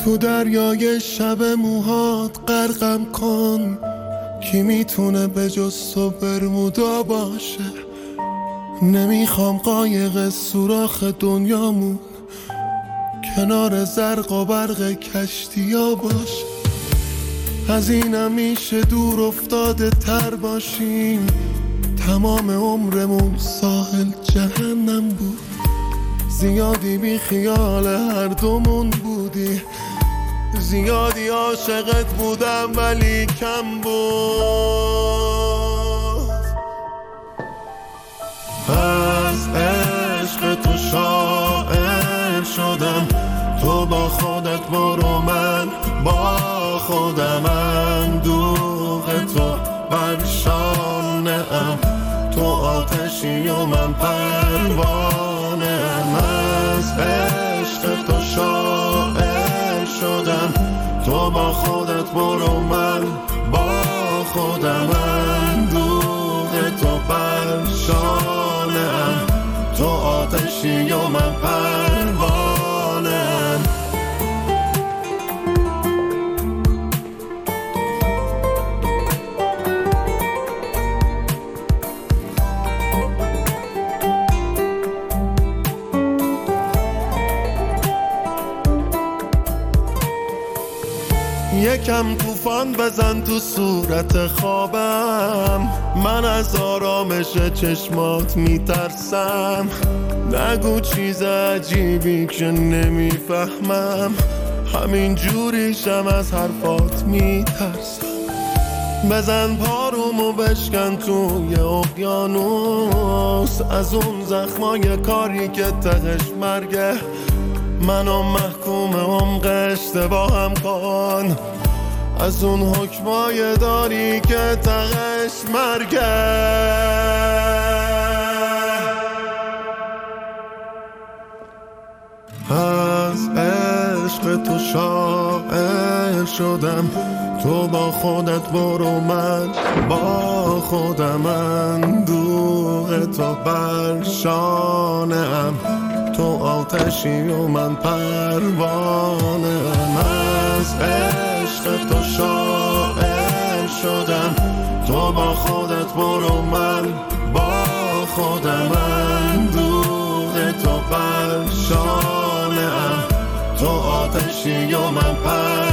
تو دریای شب موهات غرقم کن، کی میتونه به جز تو برمودا باشه؟ نمیخوام قایق سوراخ دنیامون کنار زرق و برق کشتیا باشه. از اینم میشه دور افتاده تر باشیم، تمام عمرمون ساحل جهنم بود. زیادی بی خیال هر دومون بودی، زیادی عاشقت بودم ولی کم بود. از عشق تو شاعر شدم، تو با خودت برو من با خودم. اندوه تو بر شانه ام، تو آتشی و من پروانه ام. از عشق تو شاعر شدم، تو با خودت برو من با خودم. اندوه تو بر شانه ام، تو آتشی و من پروانه ام. یکم طوفان بزن تو صورت خوابم، من از آرامش چشمات میترسم. نگو چیز عجیبی که نمیفهمم، همین جوریشم از حرفات میترسم. بزن پارومو بشکن توی اقیانوس، از اون زخمای کاری که تهش مرگه. منو محکوم عمق اشتباهم کن، از اون حکمای داری که تهش مرگه. از عشق تو شاعر شدم، تو با خودت برو من با خودم. اندوه تو بر شانه ام، تو آتشی و من پروانه ام. از عشق تو شاعر شدم، تو با خودت برو من با خودم. اندوه تو بر شانه ام، تو آتشی و من پروانه ام.